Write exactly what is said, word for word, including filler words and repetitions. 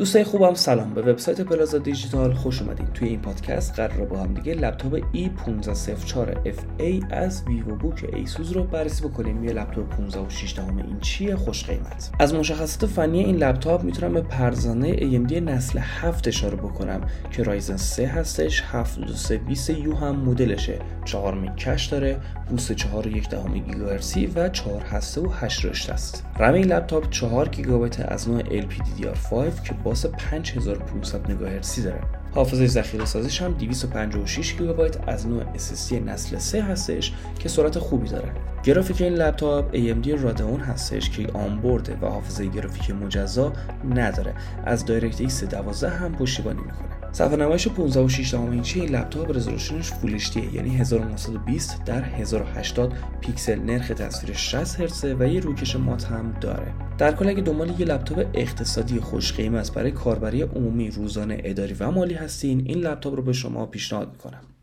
دوستای خوبم سلام، به وبسایت پلازا دیجیتال خوش اومدین. توی این پادکست قراره با هم دیگه لپتاپ ای پانزده صفر چهار اف ای از ویوو بوک ایسوس رو بررسی بکنیم. یه لپتاپ پانزده و شش دهم اینچی خوش قیمت. از مشخصات فنی این لپتاپ میتونم به پرزنه ای ام دی نسل هفت اشاره بکنم که رایزن سه هستش، هفتاد و سه بیست یو هم مدلشه، چهار میگ کش داره، بوست چهار و یک دهم گیگاهرتزی و چهار هسته و هشت رشته است. رم این لپتاپ چهار گیگابایت از نوع ال پی دی دی آر پنج که باس پنج هزار و پانصد مگاهرتزی داره. حافظه ذخیره سازیش هم دویست و پنجاه و شش گیگابایت از نوع اس اس دی نسل سه هستش که سرعت خوبی داره. گرافیک این لپتاپ ای ام دی رادئون هستش که آنبورده و حافظه گرافیکی مجزا نداره. از دایرکت ایکس دوازده هم پشتیبانی میکنه. صفحه نمایش پانزده و شش دهم اینچی این لپتاپ رزولوشنش فول اچ دی یعنی هزار و نهصد و بیست در هزار و هشتاد پیکسل، نرخ تصویر شصت هرتز و یه روکش مات هم داره. در کل اگه دنبال یه لپتاپ اقتصادی خوش قیمت برای کاربری عمومی، روزانه، اداری و مالی هستین، این لپتاپ رو به شما پیشنهاد میکنم.